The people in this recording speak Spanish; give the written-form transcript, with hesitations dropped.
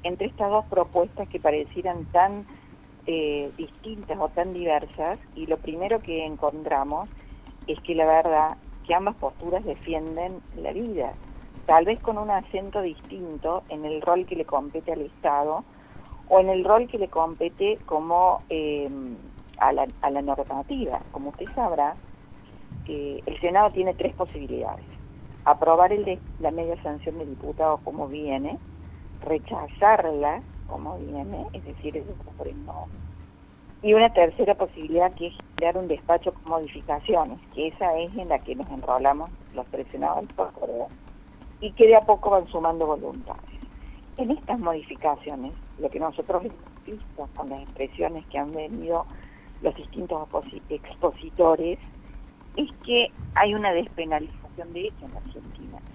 entre estas dos propuestas que parecieran tan distintas o tan diversas, y lo primero que encontramos es que la verdad que ambas posturas defienden la vida, tal vez con un acento distinto en el rol que le compete al Estado o en el rol que le compete como a la normativa. Como usted sabrá, el Senado tiene tres posibilidades: aprobar la media sanción de diputados como viene, rechazarla como viene, es decir, el por el no, y una tercera posibilidad, que es crear un despacho con modificaciones, que esa es en la que nos enrolamos los presionados por correo, y que de a poco van sumando voluntades. En estas modificaciones, lo que nosotros hemos visto con las expresiones que han venido los distintos expositores, es que hay una despenalización de hecho en la Argentina.